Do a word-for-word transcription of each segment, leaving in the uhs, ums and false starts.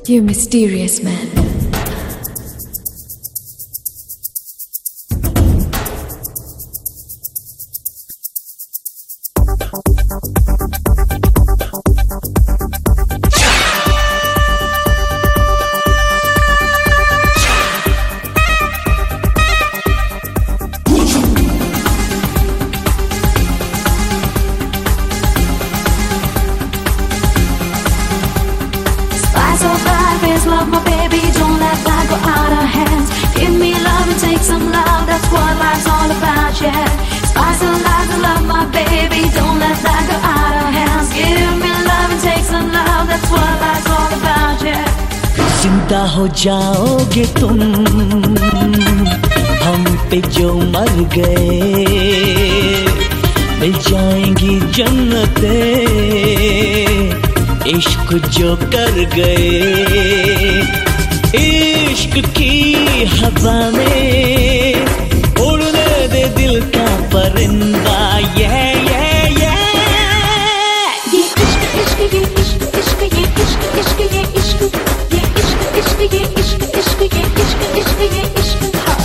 You mysterious man. Love my baby, don't let that go out of hands. Give me love and take some love, that's what life's all about, yeah. Spice of life and love my baby, don't let that go out of hands. Give me love and take some love, that's what life's all about, yeah. जिंदा हो जाओगे तुम हम पे जो मर गए, मिल जाएंगी जन्नतें इश्क जो कर गए। इश्क की हवा में उड़ने दे दिल का परिंदा, ये ये ये ये इश्क इश्क ये इश्क इश्क ये इश्क इश्क ये इश्क ये इश्क इश्क ये इश्क इश्क ये इश्क इश्क ये इश्क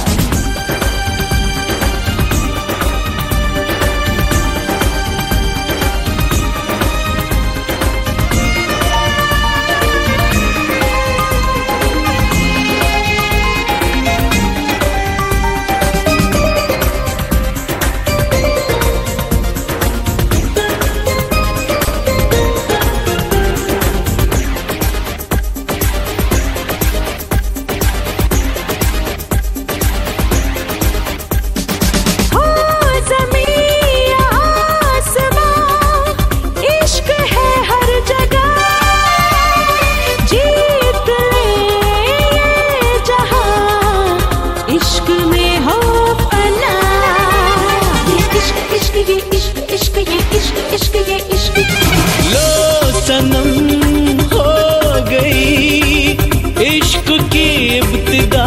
लो सनम हो गई इश्क की इब्तिदा।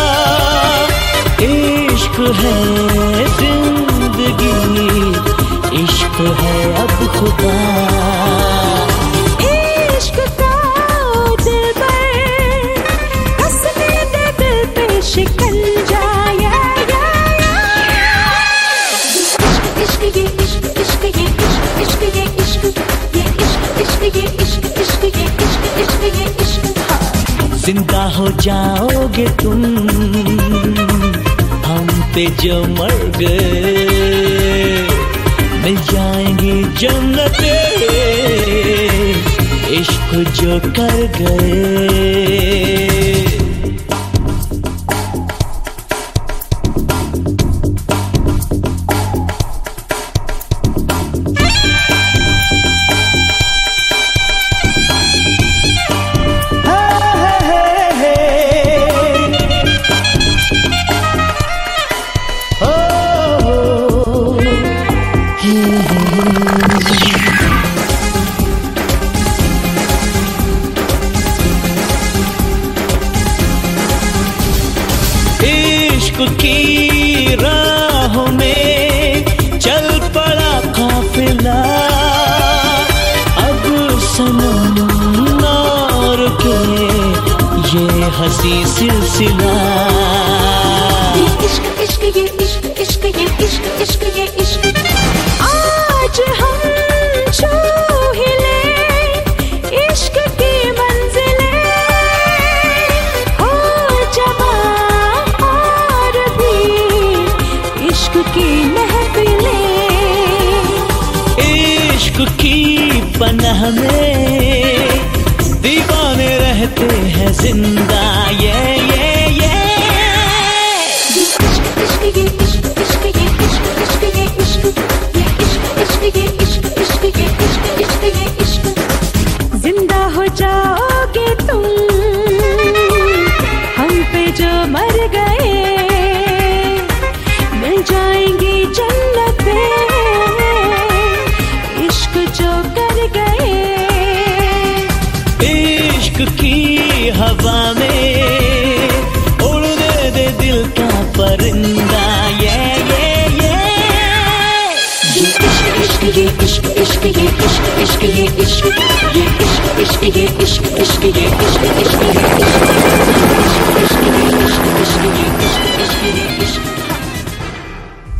इश्क है जिंदगी, इश्क है अब खुदा। इश्क का दिलबर हंसने दे दिल पे शिकंजा, इश्क ये इश्क इश्क ये इश्क इश्क ये इश्क ये इश्क इश्क ये इश्क इश्क ये इश्क इश्क ये इश्क। जिंदा हो जाओगे तुम हम पे जो मर गए, मिल जाएंगी जन्नतें इश्क जो कर गए। इश्क की राहों में चल पड़ा काफिला, अब सनम नार के ये हंसी सिलसिला। ये इश्क इश्क ये इश्क इश्क ये इश्क इश्क ये इश्क आज हम छू ही ले इश्क की मंजिलें, हो जवां और भी इश्क की महफिलें। इश्क की पनाह में दीवाने रहते हैं जिंदा, ये ये ये इश्क इश्क ये इश्क इश्क ये इश्क इश्क ये इश्क ये इश्क इश्क ये इश्क इश्क ये इश्क इश्क ये इश्क। जिंदा हो जाओगे तुम हम पे जो मर गए, मिल जाएंगी जन्नतें इश्क जो कर गए। इश्क की हवा में उड़ने दे दिल का परिंदा, ये ये ये ये इश्क इश्क ये इश्क इश्क ये इश्क ये इश्क इश्क ये इश्क इश्क ये इश्क